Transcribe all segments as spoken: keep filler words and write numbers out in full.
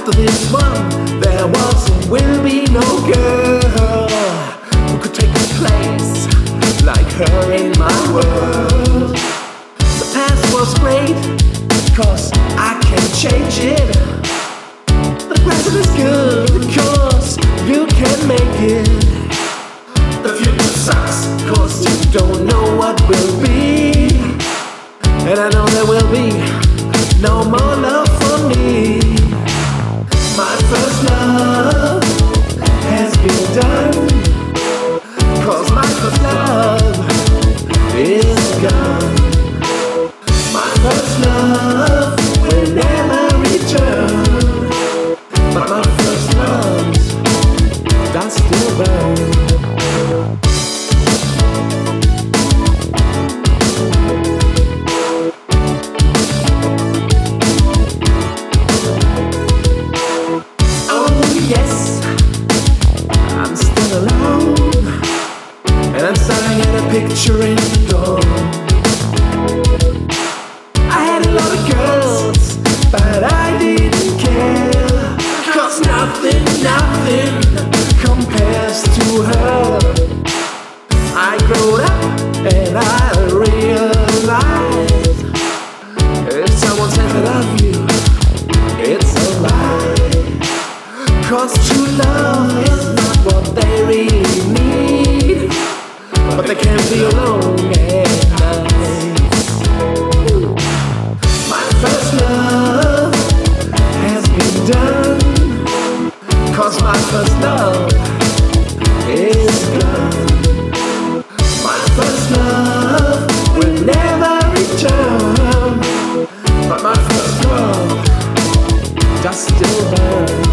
after this one, there was and will be no girl who could take a place like her in my world. The past was great, cause I can change it. The present is good, cause you can make it. The future sucks, cause you don't know what will be. And I know there will be no more love for me. My first love has been done, cause my first love is gone. My first love will never return, but my first love does still burn. Yes, I'm still alone, and I'm staring at a picture in the dawn. I had a lot of girls, but I didn't care, cause nothing, nothing compares to her. I grew up and I realized, if someone says I love you, it's a lie. Cause true love is not what they really need, but they can't be alone at night. My first love has been done, cause my first love is gone. My first love will never return, but my first love does still burn.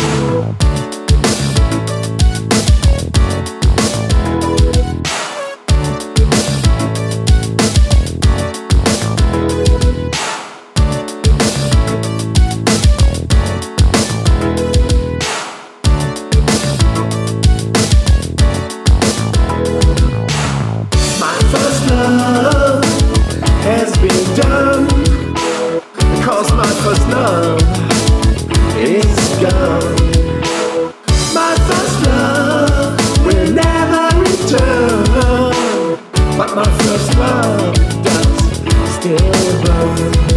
Love has been done, cause my first love is gone. My first love will never return, but my first love does still burn.